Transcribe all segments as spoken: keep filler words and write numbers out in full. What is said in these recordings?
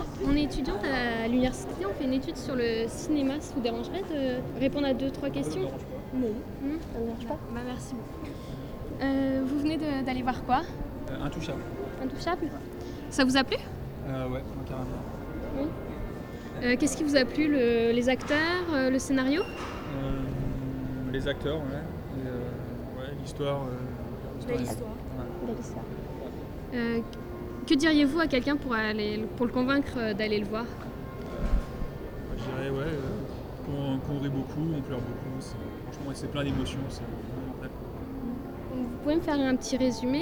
On est étudiante à l'université, on fait une étude sur le cinéma. Ça vous dérangerait de répondre à deux, trois questions? Non, Hmm. ça ne dérange pas. Bah, merci beaucoup. Euh, vous venez de- d'aller voir quoi? Euh, Intouchable. Intouchable? Ça vous a plu? Euh, ouais, carrément. Oui. Euh, Qu'est-ce qui vous a plu? le- Les acteurs, euh, le scénario? Euh, les acteurs, ouais. Et, euh, ouais, l'histoire. Euh, Belle histoire. Ouais. Belle histoire. Euh, que diriez-vous à quelqu'un pour, aller, pour le convaincre euh, d'aller le voir? Moi, je dirais, ouais, euh, qu'on qu'on rit beaucoup, on pleure beaucoup. c'est- Franchement, c'est plein d'émotions, c'est vraiment vrai. Vous pouvez me faire un petit résumé?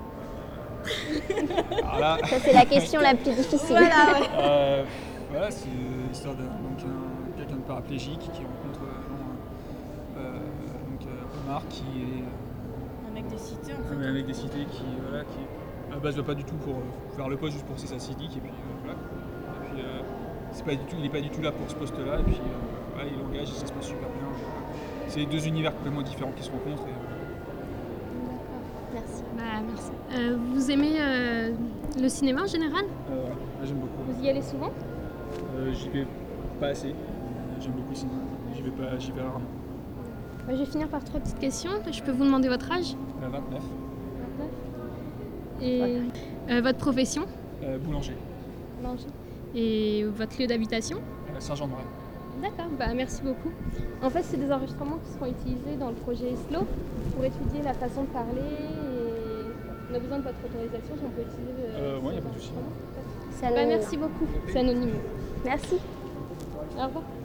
Alors là, Ça, c'est la question la plus difficile. Voilà, ouais. euh, voilà, c'est l'histoire d'un donc un- quelqu'un de paraplégique qui rencontre euh, euh, donc, euh, Omar qui est Un mec des cités en un fait. mec des cités qui, voilà, qui à la base va pas du tout pour euh, faire le poste, juste pour ses sadique et puis euh, voilà. Et puis euh, c'est pas du tout, il n'est pas du tout là pour ce poste-là et puis euh, voilà, il l'engage et ça se passe super bien. C'est deux univers complètement différents qui se rencontrent. Et, euh, Merci. Bah, merci. Euh, vous aimez euh, le cinéma en général? euh, ouais, là, j'aime beaucoup. Vous y allez souvent? Euh, j'y vais pas assez. Euh, J'aime beaucoup le cinéma. J'y vais pas, j'y vais rarement. Bah, je vais finir par trois petites questions. Je peux vous demander votre âge? Euh, vingt-neuf. Et euh, votre profession? Euh, boulanger. Et votre lieu d'habitation? Euh, Saint-Jean-de-Bray. D'accord, bah merci beaucoup. En fait, c'est des enregistrements qui seront utilisés dans le projet Slow pour étudier la façon de parler et on a besoin de votre autorisation si on peut utiliser le. Euh, ouais, y a pas de souci. C'est Bah, anonyme. merci beaucoup, c'est anonyme. Merci. Au revoir.